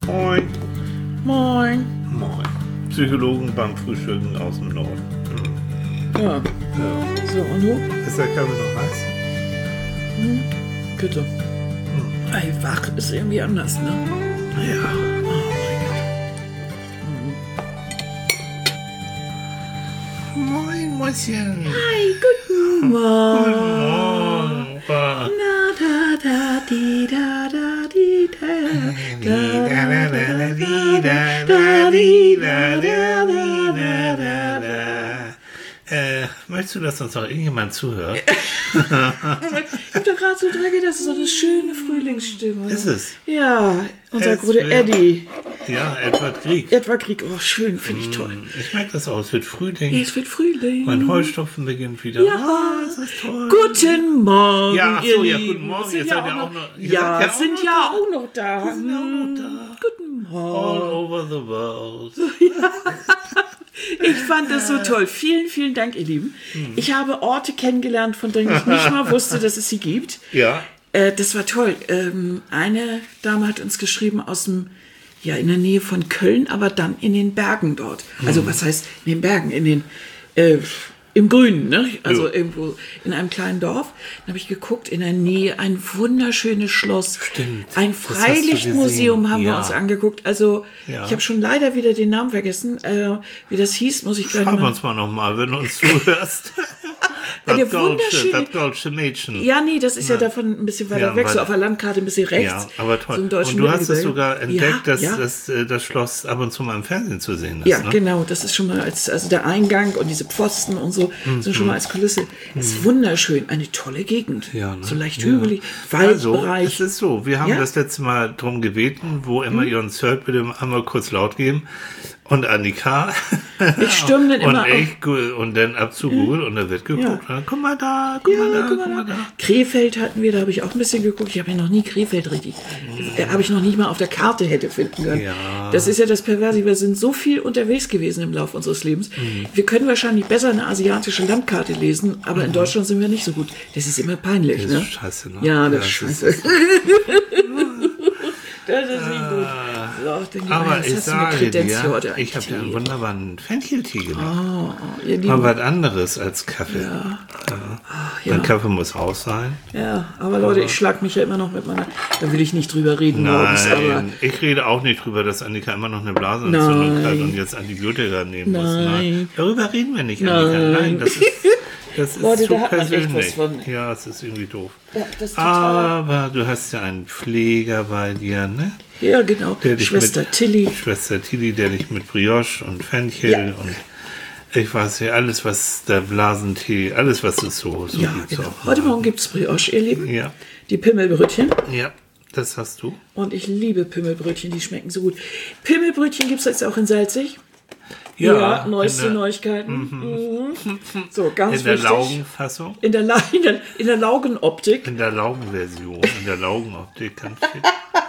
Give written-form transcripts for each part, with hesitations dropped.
Moin. Moin. Moin. Psychologen beim Frühstücken aus dem Norden. Ja. So, und du? Ist der Kaffee noch heiß? Bitte. Ey, wach ist irgendwie anders, ne? Ja. Oh mein Gott. Moin, Mäuschen. Hi, guten Morgen. Guten Morgen, Opa. Na, da, da, di, da, da, di, Möchtest du, dass uns noch irgendjemand zuhört? Ich hab doch gerade so dran gedacht, das ist so eine schöne Frühlingsstimme. Ist es? Ja, unser Es Bruder wird- Eddie. Ja, Edward Grieg. Edward Krieg, oh schön, finde ich toll. Ich merke das auch, es wird Frühling. Es wird Frühling. Mein Heustopfen beginnt wieder. Ja. Ah, das ist toll. Guten Morgen, Ja, ach ihr so, ja, Lieben. guten Morgen. Sind Ihr seid ja auch noch- ihr Ja, seid ja sind auch noch ja da. auch noch da. Wir sind ja auch noch da. Guten All Morgen. over the world. Ich fand das so toll. Vielen, vielen Dank, ihr Lieben. Ich habe Orte kennengelernt, von denen ich nicht mal wusste, dass es sie gibt. Ja. Das war toll. Eine Dame hat uns geschrieben aus dem, ja, in der Nähe von Köln, aber dann in den Bergen dort. Also was heißt in den Bergen? In den, im Grünen, ne? Also Ja. irgendwo in einem kleinen Dorf. Dann habe ich geguckt, in der Nähe ein wunderschönes Schloss. Stimmt, Ein das hast du Freilichtmuseum gesehen. haben wir Ja. uns angeguckt. Also Ja. ich habe schon leider wieder den Namen vergessen. Wie das hieß, muss ich gleich Schreib mal... uns mal nochmal, wenn du uns zuhörst. Eine Das wunderschöne- deutsche Mädchen. Ja, nee, das ist ja davon ein bisschen weiter Ja, weg, so weiter. auf der Landkarte ein bisschen rechts. Ja, aber toll. So im deutschen Und du hast es Mittelgebirge. sogar entdeckt, dass ja. das Schloss ab und zu mal im Fernsehen zu sehen ist. Ja, ne? genau, das ist schon mal also der Eingang und diese Pfosten und so sind schon mal als Kulisse. Ist wunderschön, eine tolle Gegend. Ja, ne? So leicht Ja. hügelig, Also, Waldbereich. es ist so, wir haben Ja. das letzte Mal darum gebeten, wo immer ihr uns hört, bitte einmal kurz laut geben. Und Annika. Ich stürme dann immer und ich, und dann ab zu Google und da wird geguckt. Ja. Guck mal da, guck mal da, guck guck mal da. Krefeld hatten wir, da habe ich auch ein bisschen geguckt. Ich habe ja noch nie Krefeld richtig. Habe ich noch nicht mal auf der Karte hätte finden können. Ja. Das ist ja das Perverse. Wir sind so viel unterwegs gewesen im Laufe unseres Lebens. Wir können wahrscheinlich besser eine asiatische Landkarte lesen, aber in Deutschland sind wir nicht so gut. Das ist immer peinlich, Das ne? ist scheiße, ne? Ja, das ist scheiße. Das ist nicht gut. So, dann gib mal her, Aber was ich hast du mit sage Kredenz dir, heute? ich habe ja einen Tee. wunderbaren Fencheltee gemacht. Ihr Lieben. Mal was anderes als Kaffee. Ja. Mein Kaffee muss raus sein. Ja, aber Leute, ich schlag mich ja immer noch mit meiner... Da will ich nicht drüber reden morgens, aber... Nein, ich rede auch nicht drüber, dass Annika immer noch eine Blasenentzündung Nein. hat und jetzt Antibiotika nehmen muss. Nein. Nein. Darüber reden wir nicht, Annika. Nein, das ist Leute, zu da hat man echt persönlich. was von. Ja, es ist irgendwie doof. Ja, das ist total... Aber du hast ja einen Pfleger bei dir, ne? Ja, genau. Der dich Schwester mit- Tilly. Schwester Tilly, der dich mit Brioche und Fenchel Ja. und ich weiß ja, alles, was der Blasentee, alles, was es so Ja, gibt's genau. auch. Heute Morgen gibt es Brioche, ihr Lieben. Ja, Die Pimmelbrötchen. ja, das hast du. Und ich liebe Pimmelbrötchen, die schmecken so gut. Pimmelbrötchen gibt es jetzt auch in Salzig. Neueste in der, Neuigkeiten. Mhm. So, ganz in der wichtig. Laugenfassung. In der Laugenoptik. In der Laugenversion, in der Laugenoptik ganz viel.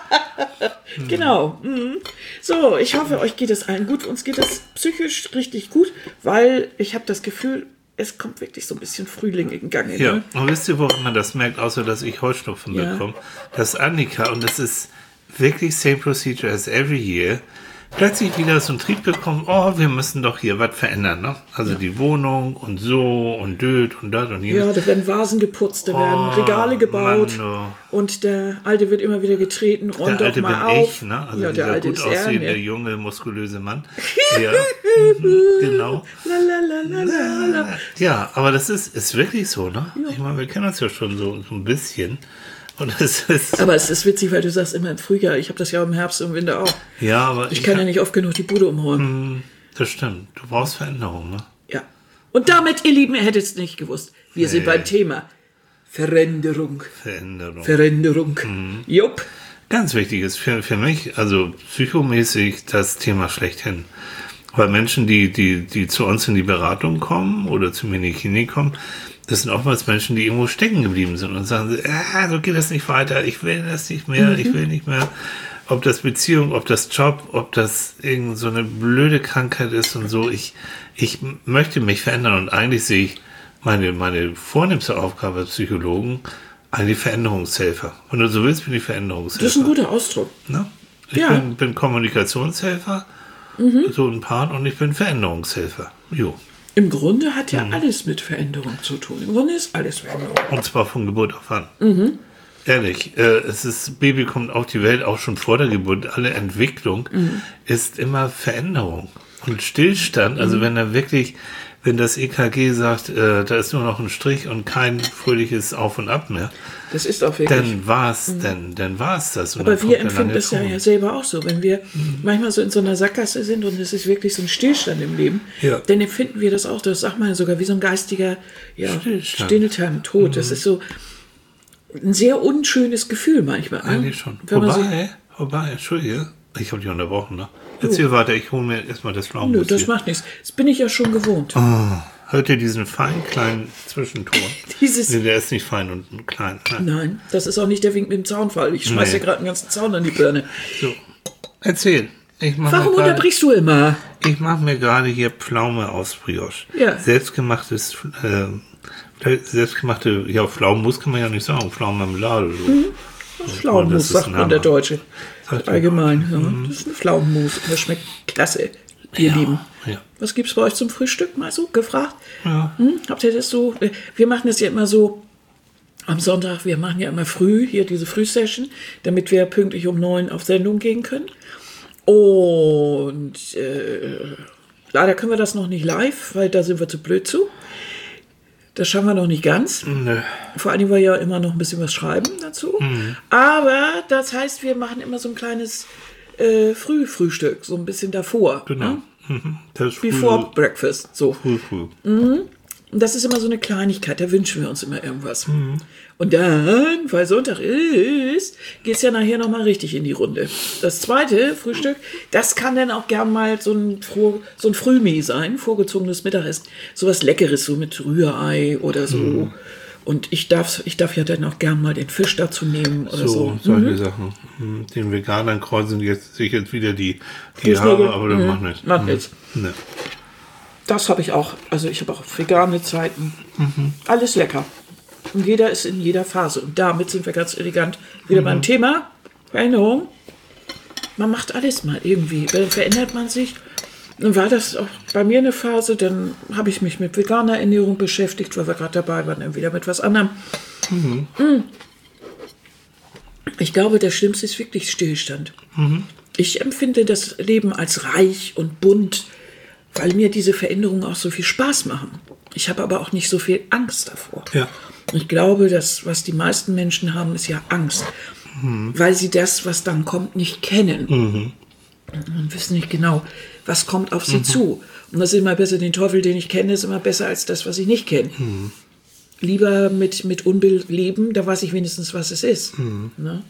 Genau. Mhm. So, ich hoffe, euch geht es allen gut. Uns geht es psychisch richtig gut, weil ich habe das Gefühl, es kommt wirklich so ein bisschen Frühling in Gang. Ja, Ne? und wisst ihr, woran man das merkt, außer dass ich Heuschnupfen Ja. bekomme? Dass Annika, und das ist wirklich same procedure as every year, plötzlich wieder so einen Trieb bekommen, oh, wir müssen doch hier was verändern, ne? Also die Wohnung und so und död und das und jenes. Ja, da werden Vasen geputzt, da werden Regale gebaut Mann, und der Alte wird immer wieder getreten. Der Räum doch Alte bin mal auf. ich, ne? Also ja, der dieser Alte gut ist er. aussehende, Ne? junge, muskulöse Mann. Ja, genau. Lalalala. Ja, aber das ist wirklich so, ne? Ich meine, wir kennen uns ja schon so ein bisschen. Und es ist, Aber es ist witzig, weil du sagst immer im Frühjahr. Ich habe das ja im Herbst und im Winter auch. ja, aber Ich kann ja nicht oft genug die Bude umräumen. das stimmt. Du brauchst Veränderung, ne? Ja. Und damit, ihr Lieben, ihr hättet es nicht gewusst. Wir sind beim Thema Veränderung. Veränderung. Veränderung. Jupp. Ganz wichtig ist für mich, also psychomäßig, das Thema schlechthin. Weil Menschen, die zu uns in die Beratung kommen oder zu mir in die Klinik kommen, das sind oftmals Menschen, die irgendwo stecken geblieben sind und sagen, so geht das nicht weiter, ich will das nicht mehr, ich will nicht mehr. Ob das Beziehung, ob das Job, ob das irgend so eine blöde Krankheit ist und so. Ich möchte mich verändern und eigentlich sehe ich meine vornehmste Aufgabe als Psychologen eigentlich Veränderungshelfer. Wenn du so willst, bin ich Veränderungshelfer. Das ist ein guter Ausdruck. Ne? Ich bin Kommunikationshelfer, so ein Paar, und ich bin Veränderungshelfer. Jo. Im Grunde hat ja alles mit Veränderung zu tun. Im Grunde ist alles Veränderung. Und zwar von Geburt auf an. Ehrlich, Baby kommt auf die Welt auch schon vor der Geburt. Alle Entwicklung ist immer Veränderung. Und Stillstand, also wenn das EKG sagt, da ist nur noch ein Strich und kein fröhliches Auf und Ab mehr. Das ist auch wirklich. Dann war's das. Und aber wir empfinden das ja selber auch so. Wenn wir manchmal so in so einer Sackgasse sind und es ist wirklich so ein Stillstand im Leben, dann empfinden wir das auch. Das sagt man sogar wie so ein geistiger Stillstand, Tod. Das ist so ein sehr unschönes Gefühl manchmal. Eigentlich schon. Wobei, Entschuldige, ich habe dich unterbrochen, ne? Erzähl weiter, ich hole mir erstmal das Pflaumenmus. Das macht nichts. Das bin ich ja schon gewohnt. Hört ihr diesen feinen kleinen Zwischenton? Der ist nicht fein und klein. Nein, das ist auch nicht der Wink mit dem Zaunfall. Ich schmeiße dir gerade einen ganzen Zaun an die Birne. So, erzähl. Warum unterbrichst du immer? Ich mache mir gerade hier Pflaume aus Brioche. Ja. Selbstgemachte, Pflaumenmus kann man ja nicht sagen. Pflaumenmarmelade. So. Pflaumenmus sagt man der Deutsche. Allgemein. Ja. Das ist ein Pflaumenmus. Und das schmeckt klasse, ihr Lieben. Ja. Was gibt's bei euch zum Frühstück? Mal so gefragt. Ja. Habt ihr das so? Wir machen das ja immer so am Sonntag. Wir machen ja immer früh hier diese Frühsession, damit wir pünktlich um 9 auf Sendung gehen können. Und leider können wir das noch nicht live, weil da sind wir zu blöd zu. Das schaffen wir noch nicht ganz. Nee. Vor allem, weil wir ja immer noch ein bisschen was schreiben dazu. Aber das heißt, wir machen immer so ein kleines Frühfrühstück, so ein bisschen davor. Genau. Das Before Breakfast. So. Früh. Und das ist immer so eine Kleinigkeit, da wünschen wir uns immer irgendwas. Und dann, weil Sonntag ist, geht es ja nachher nochmal richtig in die Runde. Das zweite Frühstück, das kann dann auch gern mal so ein Frühmi sein, vorgezogenes Mittagessen. Sowas Leckeres, so mit Rührei oder so. Und ich darf ja dann auch gern mal den Fisch dazu nehmen oder so. Solche Sachen. Den Veganern kreuzen sich jetzt wieder die Haare, aber das macht nichts. Macht nichts. Nee. Das habe ich auch. Also ich habe auch vegane Zeiten. Alles lecker. Und jeder ist in jeder Phase. Und damit sind wir ganz elegant wieder beim Thema Veränderung. Man macht alles mal irgendwie. Dann verändert man sich. Dann war das auch bei mir eine Phase. Dann habe ich mich mit veganer Ernährung beschäftigt, weil wir gerade dabei waren, dann wieder mit was anderem. Ich glaube, das Schlimmste ist wirklich Stillstand. Ich empfinde das Leben als reich und bunt, weil mir diese Veränderungen auch so viel Spaß machen. Ich habe aber auch nicht so viel Angst davor. Ja. Ich glaube, das, was die meisten Menschen haben, ist ja Angst. Weil sie das, was dann kommt, nicht kennen. Und wissen nicht genau, was kommt auf sie zu. Und das ist immer besser, den Teufel, den ich kenne, ist immer besser als das, was ich nicht kenne. Lieber mit Unbill leben, da weiß ich wenigstens, was es ist. Ne?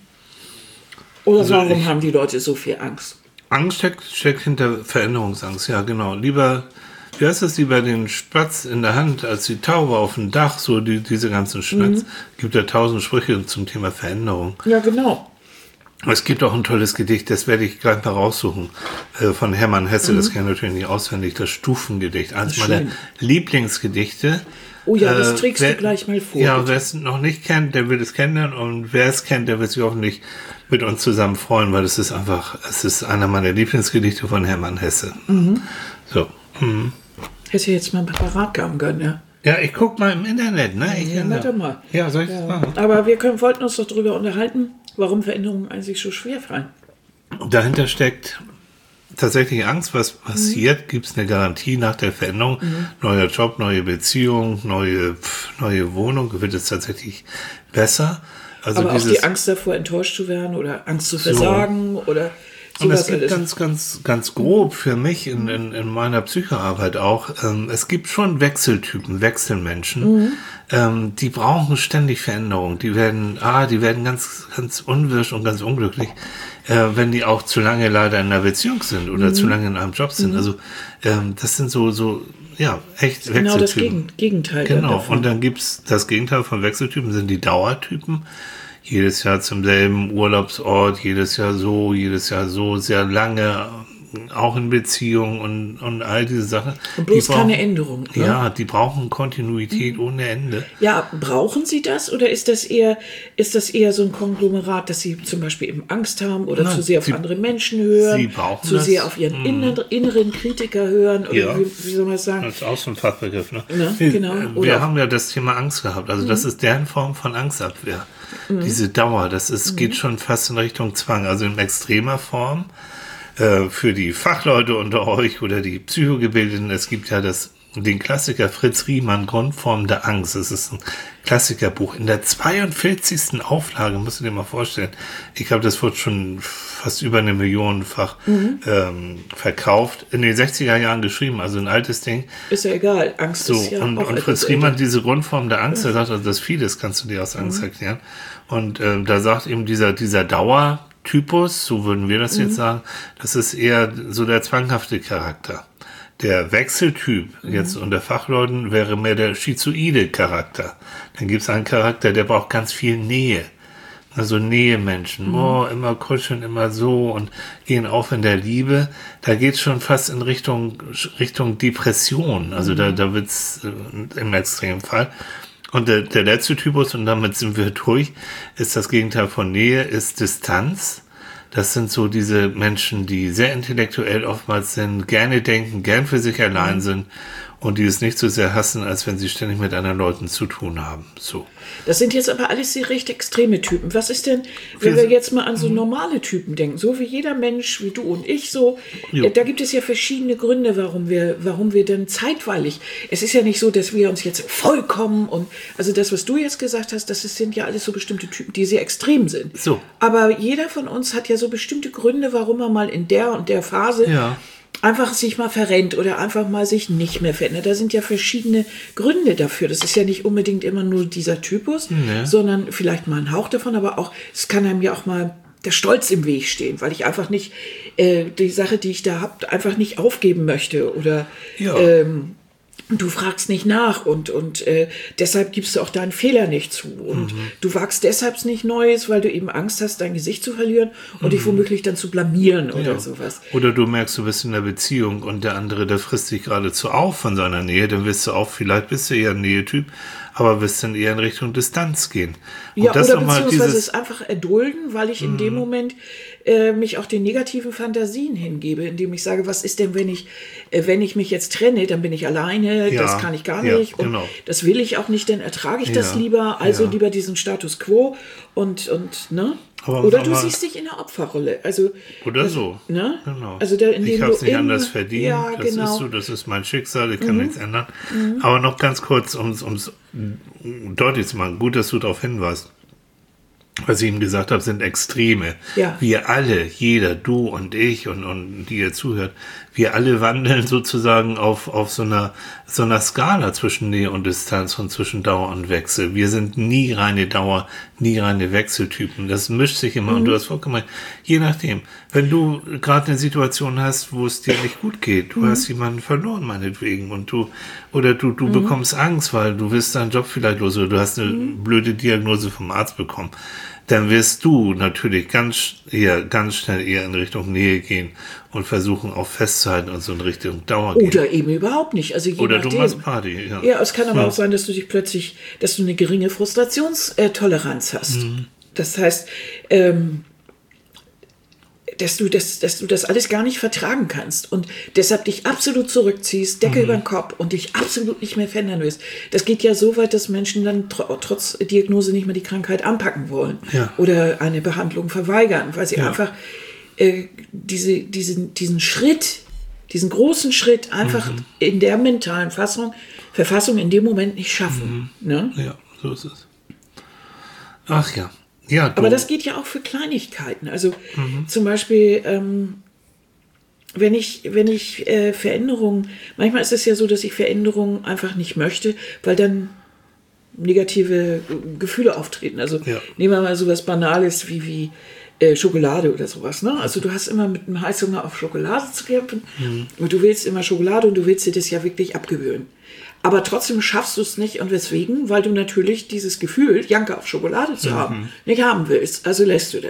Oder also warum haben die Leute so viel Angst? Angst steckt hinter Veränderungsangst, ja genau. Lieber, wie heißt das, lieber den Spatz in der Hand als die Taube auf dem Dach, so diese ganzen Schnatz. Gibt ja 1000 Sprüche zum Thema Veränderung. Ja, genau. Es gibt auch ein tolles Gedicht, das werde ich gleich mal raussuchen, von Hermann Hesse, das kenne ich natürlich nicht auswendig, das Stufengedicht, eines meiner Lieblingsgedichte. Oh ja, das trägst du gleich mal vor. Ja, wer es noch nicht kennt, der wird es kennenlernen, und wer es kennt, der wird sich hoffentlich mit uns zusammen freuen, weil es ist einer meiner Lieblingsgedichte von Hermann Hesse. So. Hätte ich jetzt mal ein paar parat haben können, ja. Ja, ich guck mal im Internet, ne? Warte mal. Ja, soll ich das machen? Aber wir wollten uns doch darüber unterhalten, warum Veränderungen eigentlich so schwer fallen. Dahinter steckt tatsächlich Angst, was passiert. Gibt es eine Garantie nach der Veränderung? Neuer Job, neue Beziehung, neue Wohnung, wird es tatsächlich besser? Also aber auch die Angst davor, enttäuscht zu werden oder Angst zu versagen oder sowas. Und es gibt ganz grob für mich in meiner Psychoarbeit auch, es gibt schon Wechseltypen, Wechselmenschen, die brauchen ständig Veränderung. Die werden ganz, ganz unwirsch und ganz unglücklich, wenn die auch zu lange leider in einer Beziehung sind oder zu lange in einem Job sind. Also das sind so echt Wechseltypen. Genau das Gegenteil. Genau, und dann gibt's das Gegenteil von Wechseltypen, sind die Dauertypen. Jedes Jahr zum selben Urlaubsort, jedes Jahr so, sehr lange, auch in Beziehungen und all diese Sachen. Und bloß keine Änderung. Ne? Ja, die brauchen Kontinuität ohne Ende. Ja, brauchen sie das oder ist das eher so ein Konglomerat, dass sie zum Beispiel eben Angst haben oder zu sehr auf andere Menschen hören, zu sehr auf ihren inneren Kritiker hören oder wie soll man das sagen? Das ist auch so ein Fachbegriff. Ne? Genau. Wir haben ja das Thema Angst gehabt. Also das ist deren Form von Angstabwehr. Diese Dauer, geht schon fast in Richtung Zwang. Also in extremer Form für die Fachleute unter euch oder die Psychogebildeten. Es gibt ja den Klassiker Fritz Riemann, Grundformen der Angst. Es ist ein Klassikerbuch. In der 42. Auflage, musst du dir mal vorstellen. Ich glaube, das wurde schon fast über 1 Millionenfach verkauft. In den 60er Jahren geschrieben, also ein altes Ding. Ist ja egal, Angst ist ja auch und Fritz Riemann, diese Grundform der Angst, der sagt, also das vieles kannst du dir aus Angst erklären. Und da sagt eben dieser Dauertypus, so würden wir das jetzt sagen, das ist eher so der zwanghafte Charakter. Der Wechseltyp jetzt unter Fachleuten wäre mehr der schizoide Charakter. Dann gibt es einen Charakter, der braucht ganz viel Nähe. Also Nähemenschen. Immer kuscheln, immer so und gehen auf in der Liebe. Da geht es schon fast in Richtung Depression. Also da wird's im Extremfall. Und der letzte Typus, und damit sind wir durch, ist das Gegenteil von Nähe, ist Distanz. Das sind so diese Menschen, die sehr intellektuell oftmals sind, gerne denken, gern für sich allein sind und die es nicht so sehr hassen, als wenn sie ständig mit anderen Leuten zu tun haben. So. Das sind jetzt aber alles die recht extreme Typen. Was ist denn, wenn wir jetzt mal an so normale Typen denken, so wie jeder Mensch, wie du und ich so, da gibt es ja verschiedene Gründe, warum wir denn zeitweilig, es ist ja nicht so, dass wir uns jetzt vollkommen und, also das, was du jetzt gesagt hast, sind ja alles so bestimmte Typen, die sehr extrem sind. So. Aber jeder von uns hat ja so bestimmte Gründe, warum er mal in der und der Phase einfach sich mal verrennt oder einfach mal sich nicht mehr verändert. Da sind ja verschiedene Gründe dafür. Das ist ja nicht unbedingt immer nur dieser Typus, sondern vielleicht mal ein Hauch davon, aber auch, es kann einem ja auch mal der Stolz im Weg stehen, weil ich einfach nicht die Sache, die ich da habe, einfach nicht aufgeben möchte oder du fragst nicht nach und deshalb gibst du auch deinen Fehler nicht zu. Und du wagst deshalb nicht Neues, weil du eben Angst hast, dein Gesicht zu verlieren und dich womöglich dann zu blamieren oder sowas. Oder du merkst, du bist in einer Beziehung und der andere, der frisst dich geradezu auf von seiner Nähe, dann wirst du auch, vielleicht bist du eher ein Nähetyp, aber wirst dann eher in Richtung Distanz gehen. Und ja, oder beziehungsweise es einfach erdulden, weil ich in dem Moment mich auch den negativen Fantasien hingebe, indem ich sage, was ist denn, wenn ich mich jetzt trenne, dann bin ich alleine, das kann ich gar nicht und das will ich auch nicht, dann ertrage ich das lieber, also lieber diesen Status quo und ne? Oder du siehst dich in der Opferrolle. Oder so. Ne? Genau. Also ich habe es nicht anders verdient. Das ist so, das ist mein Schicksal, ich kann nichts ändern. Aber noch ganz kurz, um es deutlich zu machen, gut, dass du darauf hinweist. Was ich ihm gesagt habe, sind Extreme. Ja. Wir alle, jeder, du und ich und die ihr zuhört, wir alle wandeln sozusagen auf so einer Skala zwischen Nähe und Distanz und zwischen Dauer und Wechsel. Wir sind nie reine Dauer, nie reine Wechseltypen. Das mischt sich immer und du hast vollkommen recht. Je nachdem, wenn du gerade eine Situation hast, wo es dir nicht gut geht, du hast jemanden verloren meinetwegen und du bekommst Angst, weil du wirst deinen Job vielleicht los oder du hast eine blöde Diagnose vom Arzt bekommen, dann wirst du natürlich ganz schnell eher in Richtung Nähe gehen und versuchen auch festzuhalten und so in Richtung Dauer gehen. Oder eben überhaupt nicht. Also je oder nachdem. Du machst Party. Ja, es kann aber auch sein, dass du eine geringe Frustrationstoleranz hast. Das heißt, dass du das alles gar nicht vertragen kannst und deshalb dich absolut zurückziehst, Decke über den Kopf und dich absolut nicht mehr verändern willst. Das geht ja so weit, dass Menschen dann trotz Diagnose nicht mehr die Krankheit anpacken wollen oder eine Behandlung verweigern, weil sie einfach diesen Schritt, diesen großen Schritt einfach in der mentalen Verfassung in dem Moment nicht schaffen. Ne? Ja, so ist es. Ach ja. Ja, aber das geht ja auch für Kleinigkeiten. Also zum Beispiel, wenn ich Veränderungen, manchmal ist es ja so, dass ich Veränderungen einfach nicht möchte, weil dann negative Gefühle auftreten. Also nehmen wir mal sowas Banales wie Schokolade oder sowas. Ne? Also du hast immer mit einem Heißhunger auf Schokolade zu kämpfen und du willst immer Schokolade und du willst dir das ja wirklich abgewöhnen. Aber trotzdem schaffst du es nicht. Und weswegen? Weil du natürlich dieses Gefühl, Janke auf Schokolade zu haben, nicht haben willst. Also lässt du das.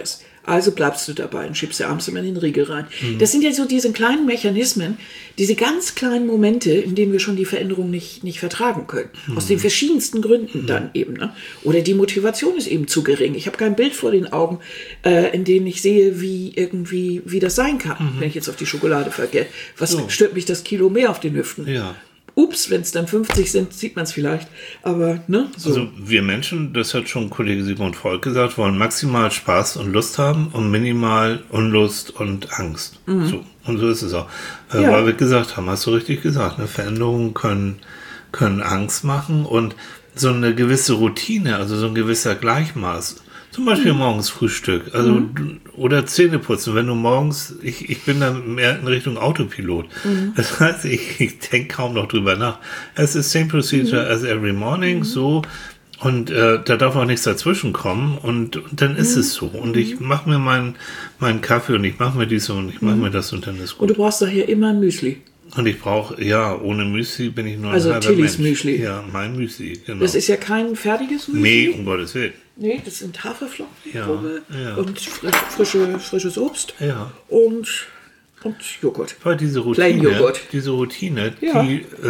Also bleibst du dabei und schiebst dir abends immer in den Riegel rein. Das sind ja so diese kleinen Mechanismen, diese ganz kleinen Momente, in denen wir schon die Veränderung nicht vertragen können. Aus den verschiedensten Gründen dann eben. Ne? Oder die Motivation ist eben zu gering. Ich habe kein Bild vor den Augen, in dem ich sehe, wie das sein kann, wenn ich jetzt auf die Schokolade vergehe. Was stört mich das Kilo mehr auf den Hüften? Ja. Ups, wenn es dann 50 sind, sieht man es vielleicht. Aber, ne? So. Also wir Menschen, das hat schon Kollege Sigmund Freud gesagt, wollen maximal Spaß und Lust haben und minimal Unlust und Angst. So. Und so ist es auch. Weil wir gesagt haben, hast du richtig gesagt, ne? Veränderungen können Angst machen und so eine gewisse Routine, also so ein gewisser Gleichmaß. Zum Beispiel morgens Frühstück, also oder Zähneputzen, wenn du morgens, ich bin dann mehr in Richtung Autopilot. Das heißt, ich denke kaum noch drüber nach. Es ist same procedure as every morning, so, und da darf auch nichts dazwischen kommen und dann ist es so. Und ich mache mir meinen Kaffee und ich mache mir dies und ich mache mir das und dann ist gut. Und du brauchst daher immer ein Müsli. Und ich brauche, ohne Müsli bin ich nur also ein halber Tillys Mensch. Müsli. Ja, mein Müsli, genau. Das ist ja kein fertiges Müsli. Nee, um Gottes Willen. Nee, das sind Haferflocken Ja. und frisches Obst Ja. und Joghurt. Weil diese Plain Joghurt. Routine, Ja.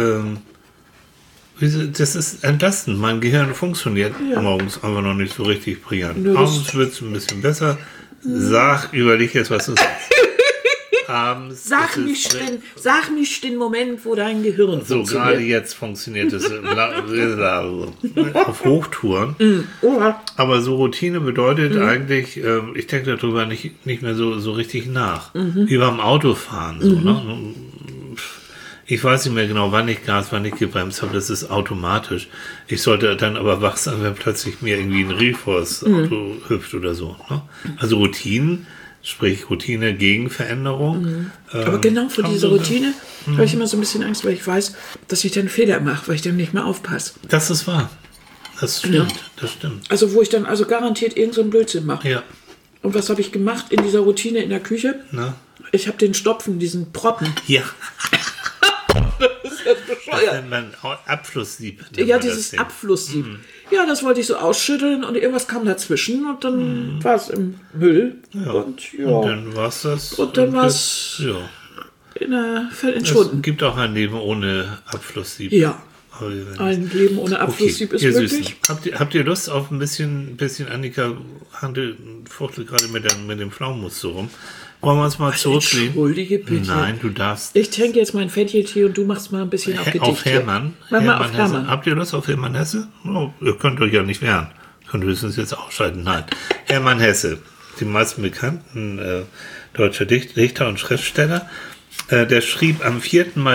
das ist entlastend. Mein Gehirn funktioniert morgens einfach noch nicht so richtig brillant. Nö, das- Abends wird es ein bisschen besser. Überleg jetzt, was du sagst. Abends Sag ist es sag nicht den Moment, wo dein Gehirn so, funktioniert. gerade jetzt funktioniert es auf Hochtouren. Oha. Aber so Routine bedeutet eigentlich, ich denke darüber nicht mehr so richtig nach. Wie beim Autofahren. So, ne? Ich weiß nicht mehr genau, wann ich Gas, wann ich gebremst habe. Das ist automatisch. Ich sollte dann aber wach sein, wenn plötzlich mir irgendwie ein Rief vor das Auto hüpft oder so. Ne? Also Routinen, sprich Routine gegen Veränderung. Aber genau vor kann dieser so- Routine habe ich immer so ein bisschen Angst, weil ich weiß, dass ich dann Fehler mache, weil ich dann nicht mehr aufpasse. Das ist wahr. Das stimmt. Das stimmt. Also wo ich dann garantiert irgend so einen Blödsinn mache. Ja. Und was habe ich gemacht in dieser Routine in der Küche? Na? Ich habe den Stopfen, diesen Proppen. Ja. Das ist jetzt Das bescheuert. nennt man Abflusssieb. nennt Ja, man das dieses Ding. Abflusssieb. Ja, das wollte ich so ausschütteln und irgendwas kam dazwischen und dann war es im Müll. Ja. Und Und dann war's das. Und dann jetzt- war's Ja. Es entschwunden. gibt auch ein Leben ohne Abflusssieb. Ja, Aber wir werden- ein Leben ohne Abflusssieb ist ihr möglich. Süßen. Habt ihr Lust auf ein bisschen Annika fuchtelt gerade mit dem Pflaumenmus so rum. Wollen wir uns mal zurücklehnen? Entschuldige bitte. Nein, du darfst. Ich trinke jetzt meinen Fettchentee und du machst mal ein bisschen auf Gedicht. Auf Hermann. Mach mal auf Hesse. Hermann. Habt ihr Lust auf Hermann Hesse? Oh, ihr könnt euch ja nicht wehren. Könnt höchstens jetzt ausschalten. Nein. Hermann Hesse, die meisten bekannten deutscher Dichter und Schriftsteller, der schrieb am 4. Mai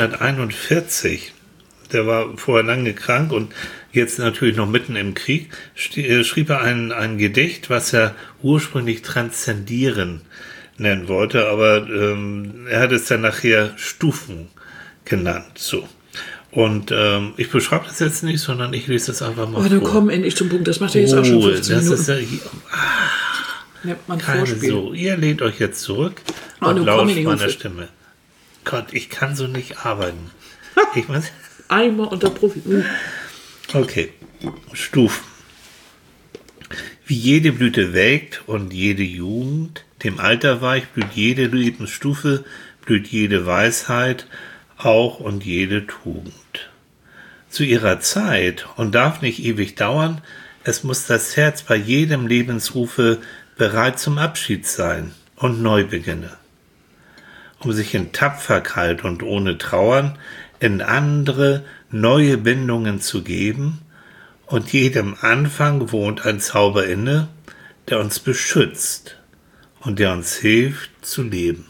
1941, der war vorher lange krank und jetzt natürlich noch mitten im Krieg, schrieb er ein Gedicht, was er ursprünglich transzendieren nennen wollte, aber er hat es dann nachher Stufen genannt. So. Und ich beschreibe das jetzt nicht, sondern ich lese das einfach mal Oh, dann vor. komm endlich zum Punkt. Das macht ja jetzt auch schon 15 das Minuten. ist ja Nennt man keine Vorspiel. so. Ihr lehnt euch jetzt zurück Oh, und nun komm lauscht in die meiner Hufe. Stimme. Gott, ich kann so nicht arbeiten. Ich mein, Einmal unter Profi. okay. Stufen. Wie jede Blüte welkt und jede Jugend dem Alter weicht, blüht jede Lebensstufe, blüht jede Weisheit, auch und jede Tugend. Zu ihrer Zeit und darf nicht ewig dauern, es muss das Herz bei jedem Lebensrufe bereit zum Abschied sein und Neubeginne. Um sich in Tapferkeit und ohne Trauern in andere neue Bindungen zu geben, und jedem Anfang wohnt ein Zauber inne, der uns beschützt und der uns hilft zu leben.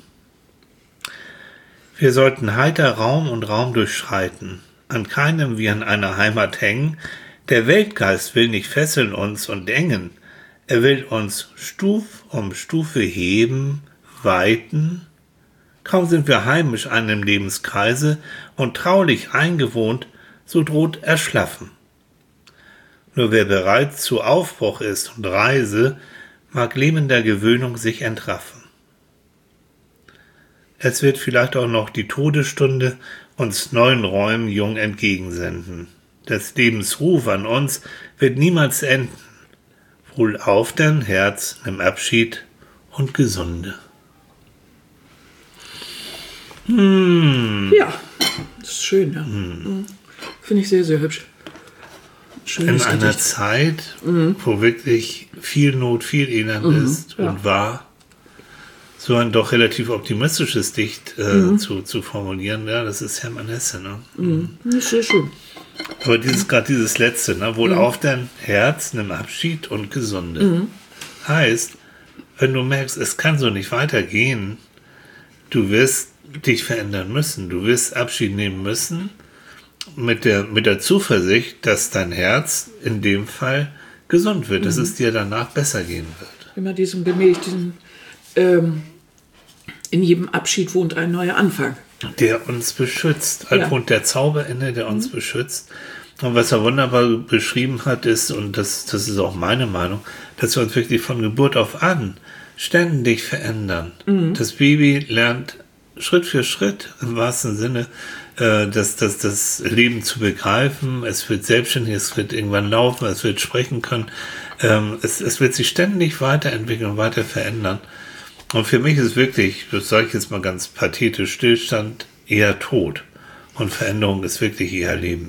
Wir sollten heiter Raum und Raum durchschreiten, an keinem wie an einer Heimat hängen. Der Weltgeist will nicht fesseln uns und engen, er will uns Stuf um Stufe heben, weiten. Kaum sind wir heimisch einem Lebenskreise und traulich eingewohnt, so droht Erschlaffen. Nur wer bereit zu Aufbruch ist und Reise, mag lebender Gewöhnung sich entraffen. Es wird vielleicht auch noch die Todesstunde uns neuen Räumen jung entgegensenden. Des Lebens Ruf an uns wird niemals enden. Wohl auf denn, Herz, nimm Abschied und gesunde. Ja, das ist schön, ja. Finde ich sehr, sehr hübsch. In einer Zeit, wo wirklich viel Not, viel Elend ist und war, so ein doch relativ optimistisches Dicht zu formulieren, ja, das ist Hermann Hesse. Ne? Das ist sehr schön. Aber gerade dieses Letzte, ne? Wohl auf dein Herz, nimm Abschied und gesunde. Heißt, wenn du merkst, es kann so nicht weitergehen, du wirst dich verändern müssen, du wirst Abschied nehmen müssen, mit der Zuversicht, dass dein Herz in dem Fall gesund wird, dass es dir danach besser gehen wird. Immer in jedem Abschied wohnt ein neuer Anfang. Der uns beschützt, wohnt der Zauber inne, der uns beschützt. Und was er wunderbar beschrieben hat, ist, und das ist auch meine Meinung, dass wir uns wirklich von Geburt auf an ständig verändern. Das Baby lernt Schritt für Schritt, im wahrsten Sinne, das Leben zu begreifen. Es wird selbstständig, es wird irgendwann laufen, es wird sprechen können. Es wird sich ständig weiterentwickeln, weiter verändern. Und für mich ist wirklich, das sage ich jetzt mal ganz pathetisch, Stillstand eher Tod. Und Veränderung ist wirklich eher Leben.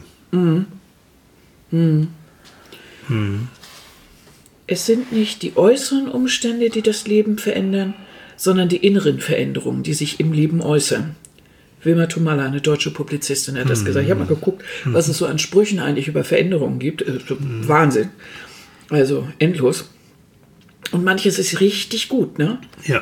Es sind nicht die äußeren Umstände, die das Leben verändern, sondern die inneren Veränderungen, die sich im Leben äußern. Wilma Thomalla, eine deutsche Publizistin, hat das gesagt. Ich habe mal geguckt, was es so an Sprüchen eigentlich über Veränderungen gibt. Wahnsinn. Also endlos. Und manches ist richtig gut, ne? Ja.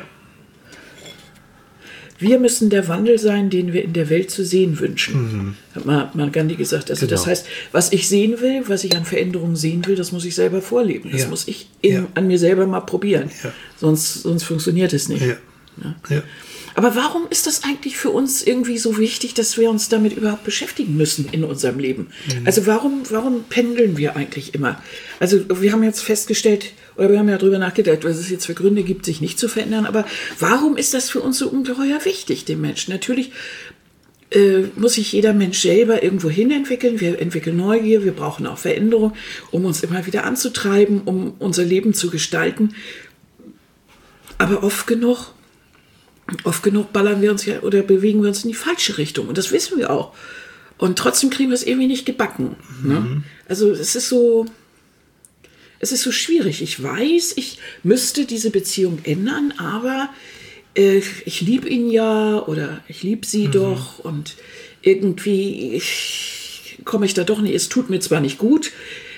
Wir müssen der Wandel sein, den wir in der Welt zu sehen wünschen. Hat mal Gandhi gesagt. Also das heißt, was ich sehen will, was ich an Veränderungen sehen will, das muss ich selber vorleben. Das muss ich an mir selber mal probieren. Ja. Sonst funktioniert es nicht. Ja. Ja. Aber warum ist das eigentlich für uns irgendwie so wichtig, dass wir uns damit überhaupt beschäftigen müssen in unserem Leben? Also warum pendeln wir eigentlich immer? Also wir haben jetzt festgestellt, oder wir haben ja darüber nachgedacht, was es jetzt für Gründe gibt, sich nicht zu verändern, aber warum ist das für uns so ungeheuer wichtig, den Menschen? Natürlich muss sich jeder Mensch selber irgendwo hin entwickeln. Wir entwickeln Neugier, wir brauchen auch Veränderung, um uns immer wieder anzutreiben, um unser Leben zu gestalten. Aber oft genug ballern wir uns ja oder bewegen wir uns in die falsche Richtung. Und das wissen wir auch. Und trotzdem kriegen wir es irgendwie nicht gebacken. Ne? Also es ist so schwierig. Ich weiß, ich müsste diese Beziehung ändern, aber ich liebe ihn ja oder ich liebe sie doch und irgendwie komme ich da doch nicht. Es tut mir zwar nicht gut,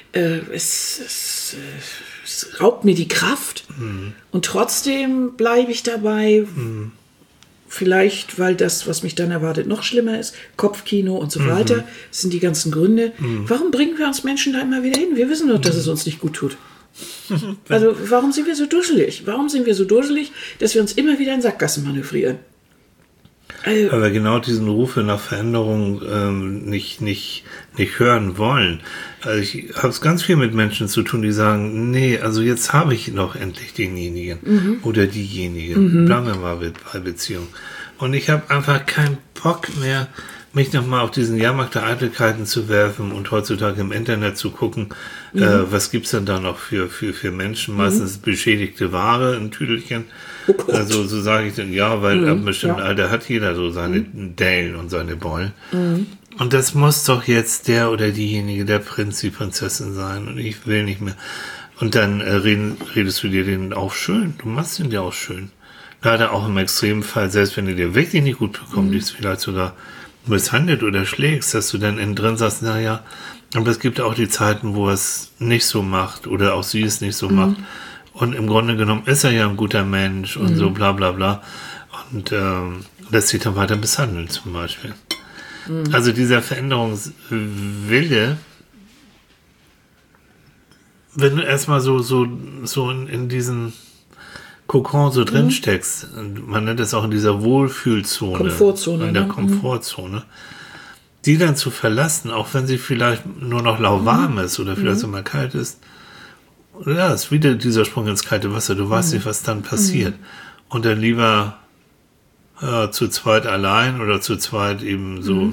es raubt mir die Kraft und trotzdem bleibe ich dabei. Vielleicht, weil das, was mich dann erwartet, noch schlimmer ist. Kopfkino und so weiter. Das sind die ganzen Gründe. Warum bringen wir uns Menschen da immer wieder hin? Wir wissen doch, dass es uns nicht gut tut. Also warum sind wir so dusselig? Warum sind wir so dusselig, dass wir uns immer wieder in Sackgassen manövrieren? Also, weil wir genau diesen Rufe nach Veränderung nicht hören wollen. Also ich habe es ganz viel mit Menschen zu tun, die sagen, nee, also jetzt habe ich noch endlich denjenigen oder diejenige. Bleiben wir mal bei Beziehung. Und ich habe einfach keinen Bock mehr, mich nochmal auf diesen Jahrmarkt der Eitelkeiten zu werfen und heutzutage im Internet zu gucken, was gibt's denn da noch für Menschen, meistens beschädigte Ware in Tüdelchen. Also so sage ich dann, ja, weil ab einem bestimmten Alter hat jeder so seine Dellen und seine Beulen. Und das muss doch jetzt der oder diejenige, der Prinz, die Prinzessin sein und ich will nicht mehr. Und dann redest du dir den auch schön, du machst ihn dir auch schön. Leider auch im Extremfall, selbst wenn du dir wirklich nicht gut bekommst, ist vielleicht sogar misshandelt oder schlägst, dass du dann innen drin sagst, naja, aber es gibt auch die Zeiten, wo er es nicht so macht oder auch sie es nicht so macht. Und im Grunde genommen ist er ja ein guter Mensch und so bla bla bla. Und lässt sich dann weiter misshandeln zum Beispiel. Also dieser Veränderungswille, wenn du erstmal so in diesen Kokon so drin steckst, man nennt es auch in dieser Wohlfühlzone, Komfortzone, in der Komfortzone, die dann zu verlassen, auch wenn sie vielleicht nur noch lauwarm ist oder vielleicht so mal kalt ist, ja, ist wieder dieser Sprung ins kalte Wasser, du weißt nicht, was dann passiert. Und dann lieber zu zweit allein oder zu zweit eben so,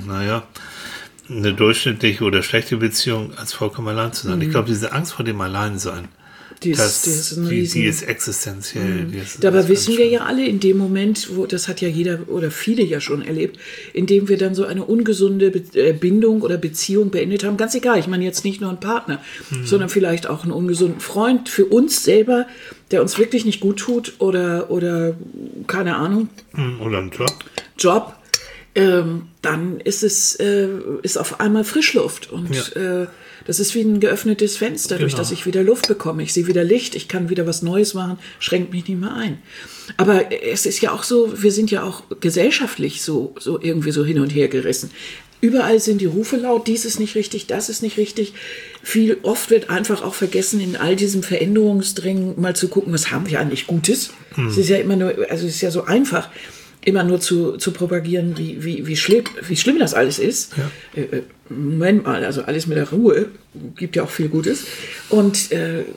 eine durchschnittliche oder schlechte Beziehung als vollkommen allein zu sein. Ich glaube, diese Angst vor dem Alleinsein, Die ist existenziell. Dabei wissen wir ja alle in dem Moment, das hat ja jeder oder viele ja schon erlebt, in dem wir dann so eine ungesunde Bindung oder Beziehung beendet haben. Ganz egal, ich meine jetzt nicht nur einen Partner, sondern vielleicht auch einen ungesunden Freund für uns selber, der uns wirklich nicht gut tut oder keine Ahnung. Oder einen Job. Dann ist auf einmal Frischluft und das ist wie ein geöffnetes Fenster, durch das ich wieder Luft bekomme. Ich sehe wieder Licht, ich kann wieder was Neues machen, schränkt mich nicht mehr ein. Aber es ist ja auch so, wir sind ja auch gesellschaftlich so irgendwie so hin und her gerissen. Überall sind die Rufe laut, dies ist nicht richtig, das ist nicht richtig. Oft wird einfach auch vergessen, in all diesem Veränderungsdrängen mal zu gucken, was haben wir eigentlich Gutes. Es ist ja immer nur, also es ist ja so einfach, immer nur zu propagieren, wie schlimm das alles ist. Ja. Moment mal, also alles mit der Ruhe, gibt ja auch viel Gutes. Und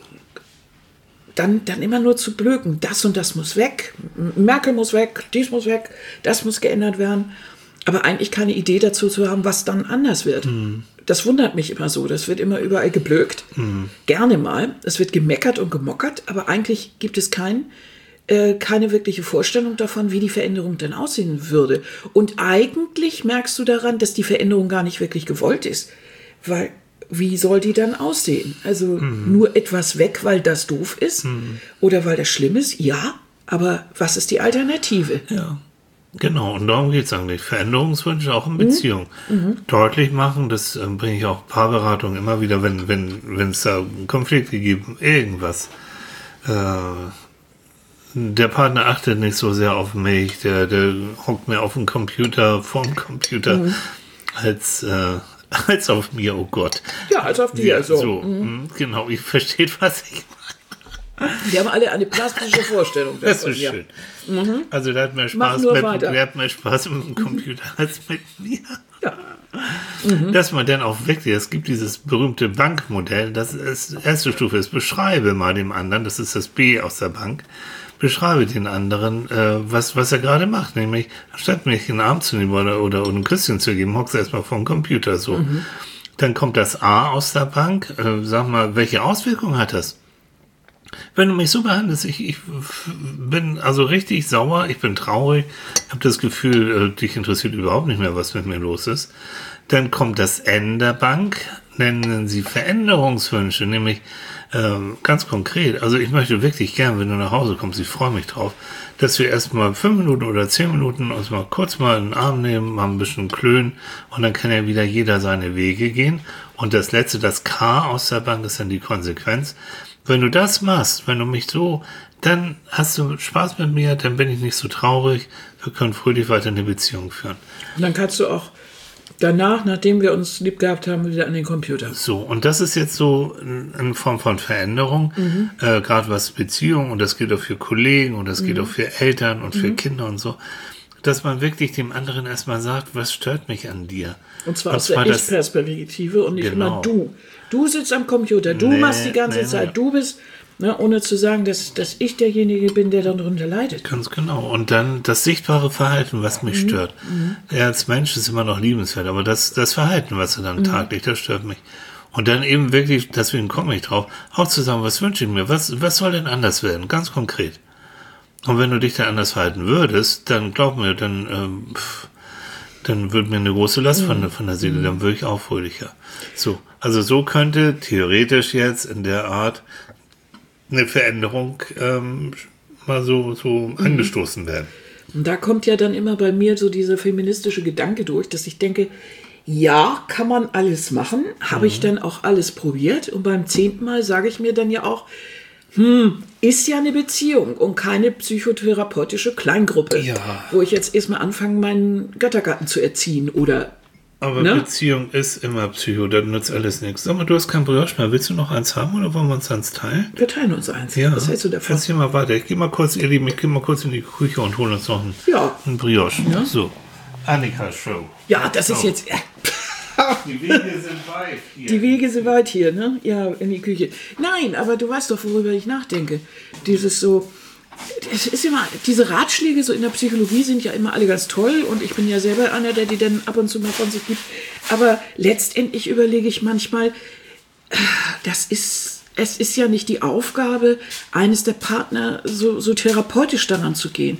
dann immer nur zu blöken, das und das muss weg, Merkel muss weg, dies muss weg, das muss geändert werden. Aber eigentlich keine Idee dazu zu haben, was dann anders wird. Das wundert mich immer so, das wird immer überall geblökt. Gerne mal, es wird gemeckert und gemockert, aber eigentlich gibt es keine wirkliche Vorstellung davon, wie die Veränderung denn aussehen würde. Und eigentlich merkst du daran, dass die Veränderung gar nicht wirklich gewollt ist. Weil, wie soll die dann aussehen? Also nur etwas weg, weil das doof ist? Oder weil das schlimm ist? Ja, aber was ist die Alternative? Ja, genau. Und darum geht es eigentlich. Veränderungswünsche auch in Beziehung. Deutlich machen, das bringe ich auch Paarberatung immer wieder, wenn es da Konflikte gibt, irgendwas. Der Partner achtet nicht so sehr auf mich, der hockt mehr auf dem Computer, vorm Computer, als auf mir, oh Gott. Ja, als auf dir. So. Genau, ich verstehe, was ich meine. Wir haben alle eine plastische Vorstellung davon. Das ist schön. Also der hat mehr Spaß mit dem Computer als mit mir. Ja. Dass man dann auch wirklich, es gibt dieses berühmte Bankmodell, das ist erste Stufe ist, beschreibe mal dem anderen, das ist das B aus der Bank, beschreibe den anderen, was er gerade macht, nämlich, anstatt mir einen Arm zu nehmen oder ein Küsschen zu geben, hockst du erstmal vor dem Computer, so. Dann kommt das A aus der Bank, sag mal, welche Auswirkungen hat das? Wenn du mich so behandelst, ich bin also richtig sauer, ich bin traurig, habe das Gefühl, dich interessiert überhaupt nicht mehr, was mit mir los ist. Dann kommt das N der Bank, nennen sie Veränderungswünsche, nämlich ganz konkret. Also ich möchte wirklich gern, wenn du nach Hause kommst, ich freue mich drauf, dass wir erstmal 5 Minuten oder 10 Minuten uns mal kurz mal in den Arm nehmen, mal ein bisschen klönen und dann kann ja wieder jeder seine Wege gehen. Und das letzte, das K aus der Bank, ist dann die Konsequenz. Wenn du das machst, wenn du mich so, dann hast du Spaß mit mir, dann bin ich nicht so traurig, wir können fröhlich weiter eine Beziehung führen. Und dann kannst du auch danach, nachdem wir uns lieb gehabt haben, wieder an den Computer. So, und das ist jetzt so eine Form von Veränderung, gerade was Beziehung, und das gilt auch für Kollegen und das gilt auch für Eltern und für Kinder und so, dass man wirklich dem anderen erstmal sagt, was stört mich an dir? Und zwar aus der Ich-Perspektive und nicht immer du. Du sitzt am Computer, du machst die ganze Zeit, du bist, ohne zu sagen, dass ich derjenige bin, der darunter leidet. Ganz genau. Und dann das sichtbare Verhalten, was mich stört. Er als Mensch ist immer noch liebenswert, aber das Verhalten, was er dann taglich, das stört mich. Und dann eben wirklich, deswegen komme ich drauf, auch zu sagen, was wünsche ich mir, was soll denn anders werden, ganz konkret. Und wenn du dich dann anders verhalten würdest, dann glaub mir, dann würde mir eine große Last von der Seele, dann würde ich auch fröhlicher. So, also so könnte theoretisch jetzt in der Art eine Veränderung mal so angestoßen werden. Und da kommt ja dann immer bei mir so dieser feministische Gedanke durch, dass ich denke, ja, kann man alles machen, habe ich dann auch alles probiert und beim 10. Mal sage ich mir dann ja auch, ist ja eine Beziehung und keine psychotherapeutische Kleingruppe, wo ich jetzt erstmal anfange, meinen Göttergarten zu erziehen oder. Aber Beziehung ist immer Psycho, dann nützt alles nichts. Sag mal, du hast kein Brioche mehr. Willst du noch eins haben oder wollen wir uns eins teilen? Wir teilen uns eins. Ja. Was hältst du davon? Erzähl mal weiter. Ich gehe mal kurz, ihr Lieben, in die Küche und hole uns noch ein Brioche. Ja. So, Annika Show. Ja, das ist jetzt. Die Wege sind weit hier. Die Wege sind weit hier, ne? Ja, in die Küche. Nein, aber du weißt doch, worüber ich nachdenke. Dieses so, es ist immer, diese Ratschläge so in der Psychologie sind ja immer alle ganz toll und ich bin ja selber einer, der die dann ab und zu mal von sich gibt. Aber letztendlich überlege ich manchmal, das ist es ist ja nicht die Aufgabe eines der Partner, so therapeutisch daran zu gehen.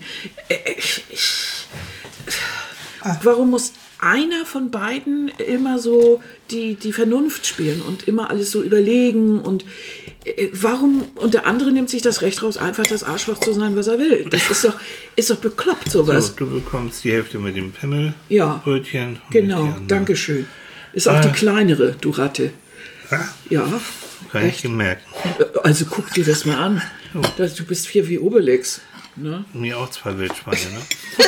Warum muss einer von beiden immer so die Vernunft spielen und immer alles so überlegen und warum, und der andere nimmt sich das Recht raus, einfach das Arschloch zu sein, was er will. Das ist doch bekloppt, sowas. So, du bekommst die Hälfte mit dem Pimmel, Ja, Brötchen. genau, dankeschön. Ist auch die kleinere, du Ratte. Ja, Kann ich gemerkt. also guck dir das mal an. Du bist hier wie Obelix. Ne? Mir auch 2 Wildschweine, ne?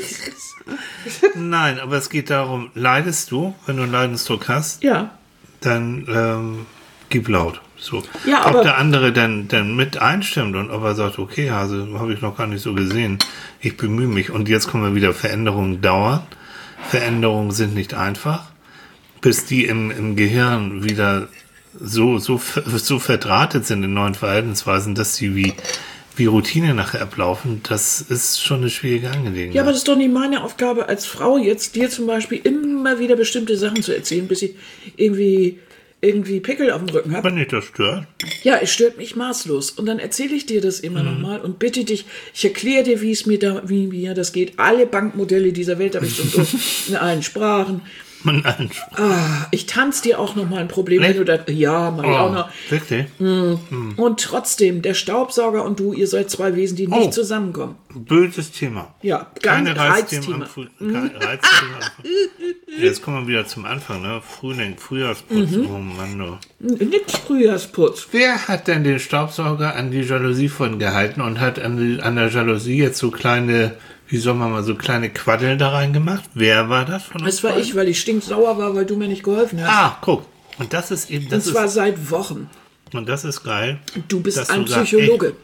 Nein, aber es geht darum, leidest du, wenn du einen Leidensdruck hast, Ja. dann gib laut. So. Ja, aber- ob der andere dann mit einstimmt und ob er sagt, okay, Hase, habe ich noch gar nicht so gesehen, ich bemühe mich. Und jetzt kommen wir wieder, Veränderungen dauern. Veränderungen sind nicht einfach, bis die im Gehirn wieder so verdrahtet sind in neuen Verhaltensweisen, dass sie wie Routine nachher ablaufen. Das ist schon eine schwierige Angelegenheit. Ja, aber das ist doch nicht meine Aufgabe als Frau, jetzt dir zum Beispiel immer wieder bestimmte Sachen zu erzählen, bis ich irgendwie Pickel auf dem Rücken habe. Wenn dich das stört. Ja, es stört mich maßlos. Und dann erzähle ich dir das immer nochmal und bitte dich, ich erkläre dir, wie mir das geht. Alle Bankmodelle dieser Welt habe ich schon durch, in allen Sprachen. Ich tanze dir auch noch mal ein Problem, wenn du das. Ja, mach ich auch noch. Wirklich? Und trotzdem, der Staubsauger und du, ihr seid 2 Wesen, die nicht zusammenkommen. Böses Thema. Ja, Keine ganz Reizthema. Reizthema. Kein Reizthema. Jetzt kommen wir wieder zum Anfang, ne? Frühling, Frühjahrsputz. Oh Mann, du. Nix Frühjahrsputz. Wer hat denn den Staubsauger an die Jalousie von gehalten und hat an der Jalousie jetzt so kleine, wie soll man mal, so kleine Quaddeln da reingemacht? Wer war das von uns? Das war beiden? ich, weil ich stinksauer war, weil du mir nicht geholfen hast. Ah, guck. Und das ist eben, Und zwar seit Wochen. und das ist geil. Du bist dass ein du sagst, Psychologe.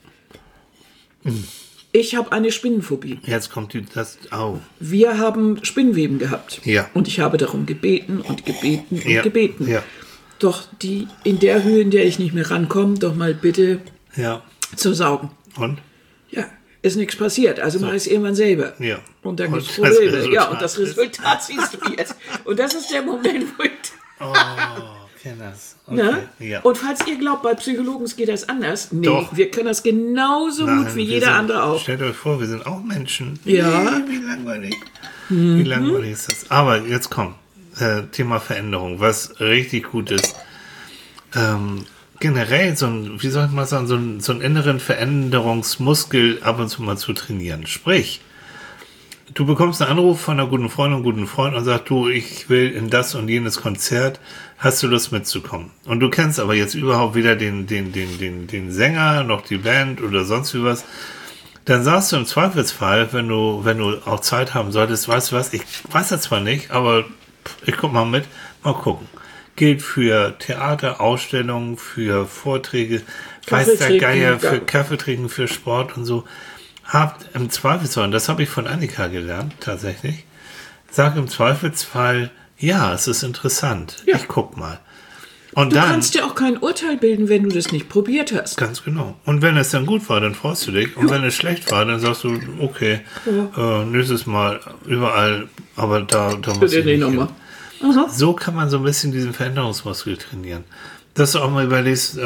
Ich habe eine Spinnenphobie. Jetzt kommt au. Wir haben Spinnweben gehabt. Ja. Und ich habe darum gebeten und gebeten und Ja. gebeten. Ja. Doch die in der Höhe, in der ich nicht mehr rankomme, doch mal bitte Ja. zu saugen. Und? Ja, ist nichts passiert. Also mache ich es irgendwann selber. Ja. Und dann Und gibt es das Probleme. Resultat Ja, und das ist- Resultat siehst du jetzt. Und das ist der Moment, wo ich... Oh, kenn das. Okay. Ne? Ja. Und falls ihr glaubt, bei Psychologen geht das anders, nee, Doch. wir können das genauso Nein, gut wie wir jeder sind- andere auch. Stellt euch vor, wir sind auch Menschen. Ja. Nee, wie langweilig. Wie langweilig ist das? Aber jetzt kommt Thema Veränderung. Was richtig gut ist. Generell so ein, wie soll ich mal sagen, so einen inneren Veränderungsmuskel ab und zu mal zu trainieren. Sprich, du bekommst einen Anruf von einer guten Freundin, guten Freund und sagst, du, ich will in das und jenes Konzert, hast du Lust mitzukommen? Und du kennst aber jetzt überhaupt weder den Sänger, noch die Band oder sonst wie was. Dann sagst du im Zweifelsfall, wenn du auch Zeit haben solltest, weißt du was, ich weiß das zwar nicht, aber ich guck mal mit, mal gucken. Gilt für Theater, Ausstellungen, für Vorträge, weiß der Kaffee Geier, trinken, für Kaffee trinken, für Sport und so. Habt im Zweifelsfall, und das habe ich von Annika gelernt, tatsächlich, sag im Zweifelsfall, ja, es ist interessant, Ja. ich guck mal. Und Du dann, kannst dir auch kein Urteil bilden, wenn du das nicht probiert hast. ganz genau. Und wenn es dann gut war, dann freust du dich. Und wenn es schlecht war, dann sagst du, okay, nächstes Mal überall, aber da muss Bitte ich nicht nicht nochmal. hin. So kann man so ein bisschen diesen Veränderungsmuskel trainieren. Dass du auch mal überlegst,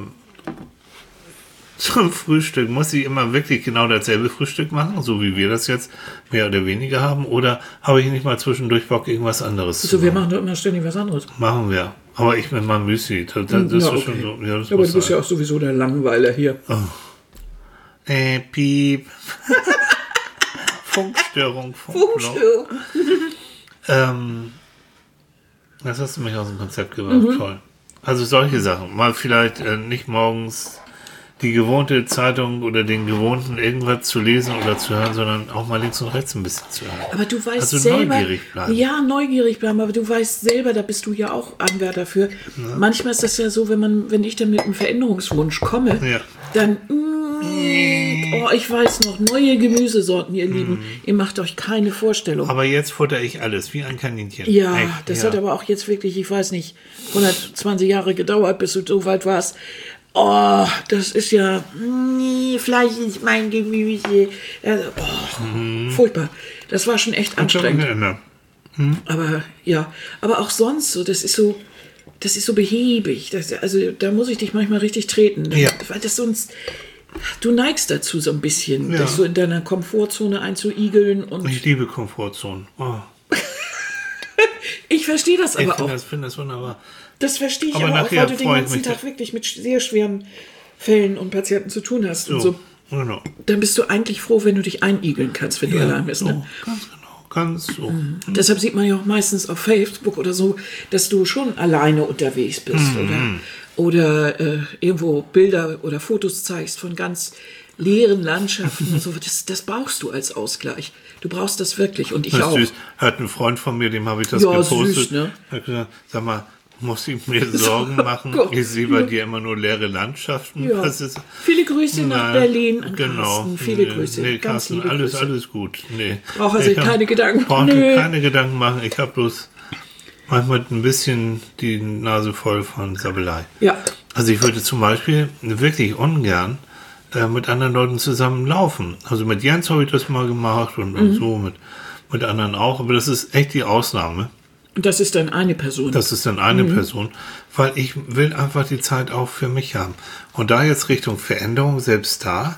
zum Frühstück, muss ich immer wirklich genau dasselbe Frühstück machen, so wie wir das jetzt mehr oder weniger haben, oder habe ich nicht mal zwischendurch Bock, irgendwas anderes zu So, wir machen? machen doch immer ständig was anderes. Machen wir. Aber ich mit meinem Müsli, das ist Ja, so okay. schon so. Ja, das Aber muss du bist sein. ja auch sowieso der Langweiler hier. Piep. Funkstörung, Funkloch. Das hast du mich aus dem Konzept gebracht, toll. Also solche Sachen. Mal vielleicht nicht morgens die gewohnte Zeitung oder den gewohnten irgendwas zu lesen oder zu hören, sondern auch mal links und rechts ein bisschen zu hören. Aber du weißt Also selber, neugierig bleiben. ja, neugierig bleiben, aber du weißt selber, da bist du ja auch Anwärter für. Manchmal ist das ja so, wenn ich dann mit einem Veränderungswunsch komme, Ja. dann, ich weiß noch, neue Gemüsesorten, ihr Lieben, ihr macht euch keine Vorstellung. Aber jetzt futter ich alles, wie ein Kaninchen. Ja, Echt, das ja. hat aber auch jetzt wirklich, ich weiß nicht, 120 Jahre gedauert, bis du so weit warst. Oh, das ist ja, Fleisch ist mein Gemüse. Furchtbar. Das war schon echt Hat schon anstrengend. geändert. Aber ja, aber auch sonst so, das ist so, das ist so behäbig. Also da muss ich dich manchmal richtig treten. Ja. Weil das sonst, du neigst dazu so ein bisschen, Ja. dich so in deiner Komfortzone einzuigeln. Und Ich liebe Komfortzonen. Oh. ich verstehe das Ich aber auch. finde das wunderbar. Das verstehe ich Aber aber auch, nachher weil du den freue ich ganzen mich Tag wirklich mit sehr schweren Fällen und Patienten zu tun hast. Und so. Genau. Dann bist du eigentlich froh, wenn du dich einigeln kannst, wenn du allein bist. Ne? So, ganz genau. Ganz so. Deshalb sieht man ja auch meistens auf Facebook oder so, dass du schon alleine unterwegs bist oder irgendwo Bilder oder Fotos zeigst von ganz leeren Landschaften und so. Das brauchst du als Ausgleich. Du brauchst das wirklich und ich Das ist auch. süß. Hat ein Freund von mir, dem habe ich das Ja, gepostet. süß, ne? Hat gesagt, sag mal, muss ich mir Sorgen machen? Gott. Ich sehe bei dir immer nur leere Landschaften. Ja. Das ist, Viele Grüße nach Berlin an genau. Carsten. Viele Grüße. Nee, Ganz Carsten, liebe Grüße. alles gut. Nee. Braucht er sich keine Gedanken Braucht Nö. keine Gedanken machen. Ich habe bloß manchmal ein bisschen die Nase voll von Sabelei. Ja. Also ich würde zum Beispiel wirklich ungern mit anderen Leuten zusammen laufen. Also mit Jens habe ich das mal gemacht und so mit anderen auch. Aber das ist echt die Ausnahme. Und das ist dann eine Person. Das ist dann eine Person, weil ich will einfach die Zeit auch für mich haben. Und da jetzt Richtung Veränderung, selbst da,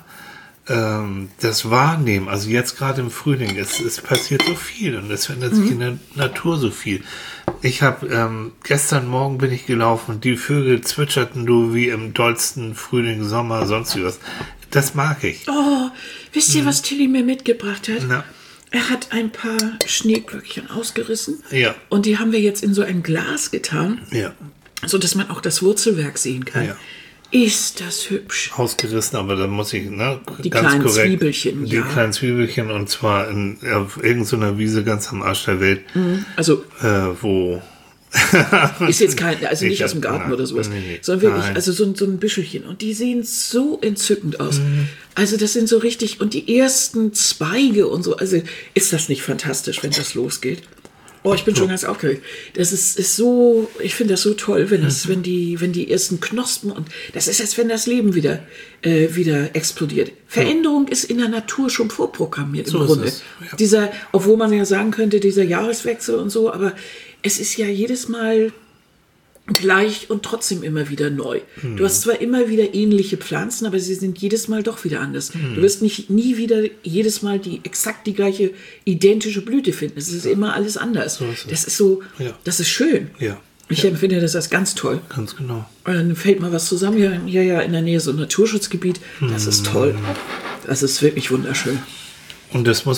das Wahrnehmen, also jetzt gerade im Frühling, es passiert so viel und es verändert sich in der Natur so viel. Ich habe, gestern Morgen bin ich gelaufen, die Vögel zwitscherten du wie im dollsten Frühling, Sommer, sonst was. Das mag ich. Oh, wisst ihr, was Tilly mir mitgebracht hat? Na. Er hat ein paar Schneeglöckchen ausgerissen. Ja. Und die haben wir jetzt in so ein Glas getan, Ja, sodass man auch das Wurzelwerk sehen kann. Ja. Ist das hübsch. ausgerissen, aber da muss ich, Die kleinen Zwiebelchen, die ja. kleinen Zwiebelchen und zwar auf irgendeiner Wiese ganz am Arsch der Welt, Also wo ist jetzt kein, also nicht Ich aus dem hab- Garten nein, oder sowas, nee. sondern wirklich, Nein. also so ein Büschelchen. Und die sehen so entzückend aus. Also das sind so richtig, und die ersten Zweige und so, also ist das nicht fantastisch, wenn das losgeht? Oh, ich bin schon ganz aufgeregt. Das ist so, ich finde das so toll, wenn die ersten Knospen und das ist, als wenn das Leben wieder explodiert. Veränderung ist in der Natur schon vorprogrammiert im So ist Grunde. es, ja. Dieser, obwohl man ja sagen könnte, dieser Jahreswechsel und so, aber es ist ja jedes Mal gleich und trotzdem immer wieder neu. Du hast zwar immer wieder ähnliche Pflanzen, aber sie sind jedes Mal doch wieder anders. Du wirst nie wieder jedes Mal exakt die gleiche identische Blüte finden. Es ist immer alles anders. ist es. Das ist so, Ja. das ist schön. Ja. Ich empfinde das als ganz toll. Ganz genau. Und dann fällt mal was zusammen. Ja, in der Nähe so ein Naturschutzgebiet. Das ist toll. Das ist wirklich wunderschön. Und das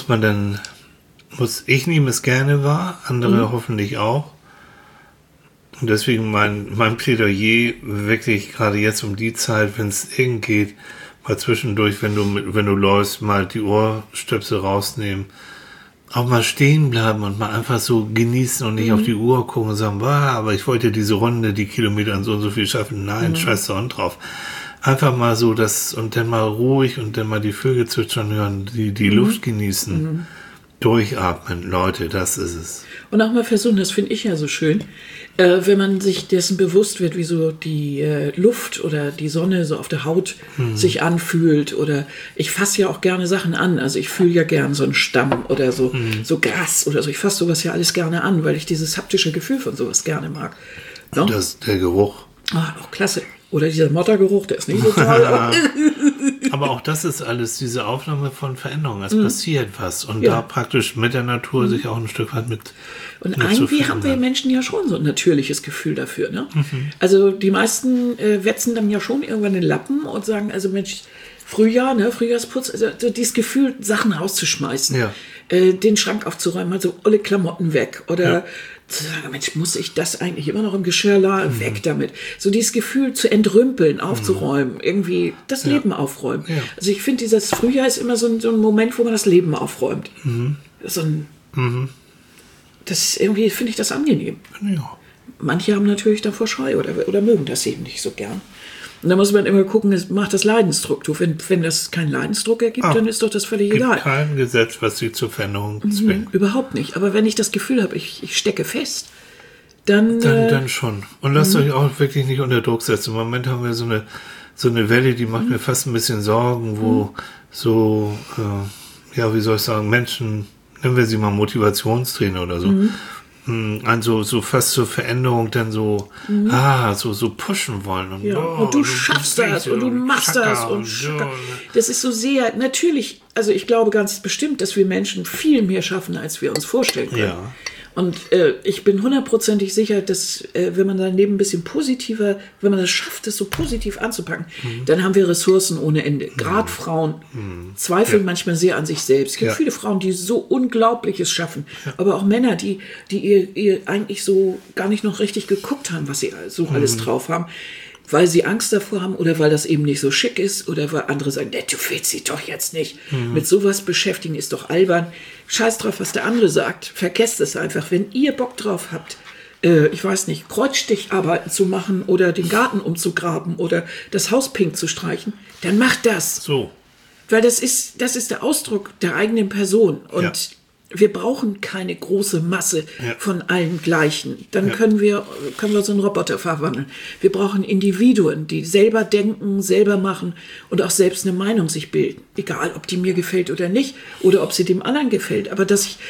ich nehme es gerne wahr, andere hoffentlich auch. Und deswegen mein Plädoyer wirklich gerade jetzt um die Zeit, wenn es irgend geht, mal zwischendurch, wenn du läufst, mal die Ohrstöpsel rausnehmen, auch mal stehen bleiben und mal einfach so genießen und nicht auf die Uhr gucken und sagen, aber ich wollte diese Runde, die Kilometer und so viel schaffen. Nein, scheiß da und drauf. Einfach mal so und dann mal ruhig und dann mal die Vögel zwitschern hören, die Luft genießen. Durchatmen, Leute, das ist es. Und auch mal versuchen, das finde ich ja so schön, wenn man sich dessen bewusst wird, wie so die Luft oder die Sonne so auf der Haut sich anfühlt. Oder ich fasse ja auch gerne Sachen an. Also ich fühle ja gern so einen Stamm oder so Gras oder so. Ich fasse sowas ja alles gerne an, weil ich dieses haptische Gefühl von sowas gerne mag. No? Der Geruch. Ah, auch klasse. Oder dieser Mottergeruch, der ist nicht so toll. Aber auch das ist alles diese Aufnahme von Veränderungen. Es passiert was. Und da praktisch mit der Natur sich auch ein Stück weit mit Und zu irgendwie haben wir verändern. Menschen ja schon so ein natürliches Gefühl dafür. Ne? Also die meisten wetzen dann ja schon irgendwann den Lappen und sagen, also Mensch, Frühjahr, ne, Frühjahrsputz, also dieses Gefühl, Sachen rauszuschmeißen, Ja. Den Schrank aufzuräumen, also alle Klamotten weg oder Ja. zu sagen, Mensch, muss ich das eigentlich immer noch im Geschirr laden? Weg damit. So dieses Gefühl zu entrümpeln, aufzuräumen, irgendwie das Leben aufräumen. Ja. Also ich finde, dieses Frühjahr ist immer so ein Moment, wo man das Leben aufräumt. So ein, das irgendwie finde ich das angenehm. Ja. Manche haben natürlich davor Scheu oder mögen das eben nicht so gern. Und da muss man immer gucken, es macht das Leidensdruck. Wenn das keinen Leidensdruck ergibt, dann ist doch das völlig Gibt egal. kein Gesetz, was sie zur Veränderung zwingt. Überhaupt nicht. Aber wenn ich das Gefühl habe, ich stecke fest, dann Dann schon. Und lasst euch auch wirklich nicht unter Druck setzen. Im Moment haben wir so eine Welle, die macht mir fast ein bisschen Sorgen, wo wie soll ich sagen, Menschen, nennen wir sie mal Motivationstrainer oder so, an so fast zur Veränderung dann so, so pushen wollen. Und, und du schaffst das und du machst das und das ist so sehr, natürlich, also ich glaube ganz bestimmt, dass wir Menschen viel mehr schaffen, als wir uns vorstellen können. Ja. Und ich bin 100%ig sicher, dass wenn man sein Leben ein bisschen positiver, wenn man das schafft, das so positiv anzupacken, dann haben wir Ressourcen ohne Ende. Gerade Frauen zweifeln manchmal sehr an sich selbst. Es gibt viele Frauen, die so Unglaubliches schaffen, aber auch Männer, die ihr eigentlich so gar nicht noch richtig geguckt haben, was sie so alles drauf haben, weil sie Angst davor haben oder weil das eben nicht so schick ist oder weil andere sagen, du willst sie doch jetzt nicht. Mit sowas beschäftigen ist doch albern. Scheiß drauf, was der andere sagt. Vergesst es einfach. Wenn ihr Bock drauf habt, ich weiß nicht, Kreuzsticharbeiten zu machen oder den Garten umzugraben oder das Haus pink zu streichen, dann macht das. So. Weil das ist der Ausdruck der eigenen Person. Und wir brauchen keine große Masse von allen gleichen. Dann können wir so einen Roboter verwandeln. Wir brauchen Individuen, die selber denken, selber machen und auch selbst eine Meinung sich bilden. Egal, ob die mir gefällt oder nicht oder ob sie dem anderen gefällt. Aber ich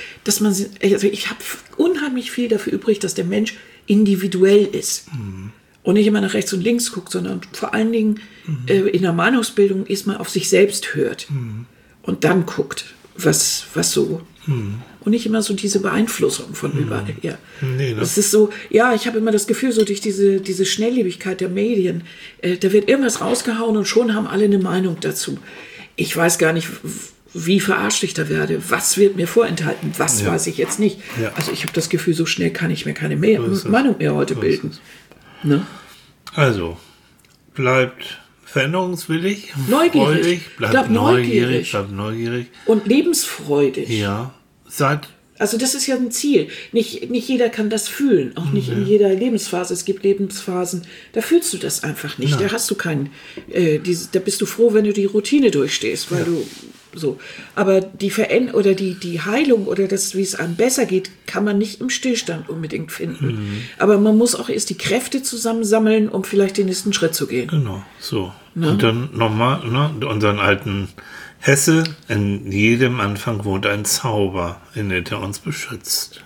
habe unheimlich viel dafür übrig, dass der Mensch individuell ist. Und nicht immer nach rechts und links guckt, sondern vor allen Dingen in der Meinungsbildung erstmal auf sich selbst hört. Und dann guckt, was so. Und nicht immer so diese Beeinflussung von überall her. Nee, das ist so, ich habe immer das Gefühl, so durch diese Schnelllebigkeit der Medien, da wird irgendwas rausgehauen und schon haben alle eine Meinung dazu. Ich weiß gar nicht, wie verarscht ich da werde. Was wird mir vorenthalten? Was weiß ich jetzt nicht? Ja. Also ich habe das Gefühl, so schnell kann ich mir keine Meinung mehr heute bilden. Ne? Also, bleibt veränderungswillig, neugierig, bleibt neugierig. Und lebensfreudig. Ja, also das ist ja ein Ziel. Nicht jeder kann das fühlen, auch nicht in jeder Lebensphase. Es gibt Lebensphasen, da fühlst du das einfach nicht. Da hast du keinen, da bist du froh, wenn du die Routine durchstehst, weil du so. Aber die Veränderung oder die Heilung oder das, wie es einem besser geht, kann man nicht im Stillstand unbedingt finden. Aber man muss auch erst die Kräfte zusammensammeln, um vielleicht den nächsten Schritt zu gehen. Genau, so. Ne? Und dann nochmal, unseren alten Hesse, in jedem Anfang wohnt ein Zauber, in der uns beschützt.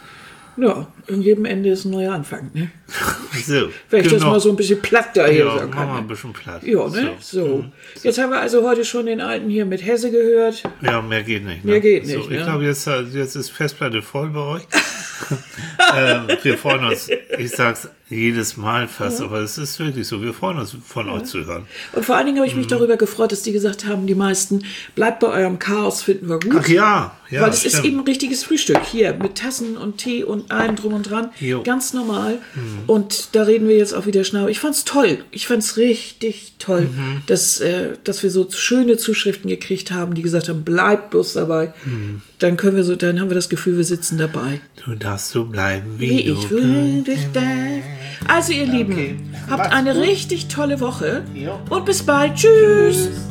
Ja, in jedem Ende ist ein neuer Anfang, ne? So, wenn ich das mal so ein bisschen platt daher sagen kann. Ja, mal ein bisschen platt. Ja, ne? So. Jetzt haben wir also heute schon den Alten hier mit Hesse gehört. Ja, mehr geht nicht. Ne? Mehr geht nicht, so, ich glaube, jetzt ist Festplatte voll bei euch. Wir freuen uns, ich sag's jedes Mal fast, aber es ist wirklich so, wir freuen uns, von euch zu hören. Und vor allen Dingen habe ich mich darüber gefreut, dass die gesagt haben, die meisten, bleibt bei eurem Chaos, finden wir gut. Ach ja. Weil es ist eben ein richtiges Frühstück hier mit Tassen und Tee und allem drum und dran. Ganz normal. Und da reden wir jetzt auch wieder schnell. Ich fand's toll. Ich fand's richtig toll, dass wir so schöne Zuschriften gekriegt haben, die gesagt haben, bleibt bloß dabei. Dann haben wir das Gefühl, wir sitzen dabei. Du darfst so bleiben, wie ich will dich denn. Also ihr Lieben, habt eine richtig tolle Woche und bis bald. Tschüss.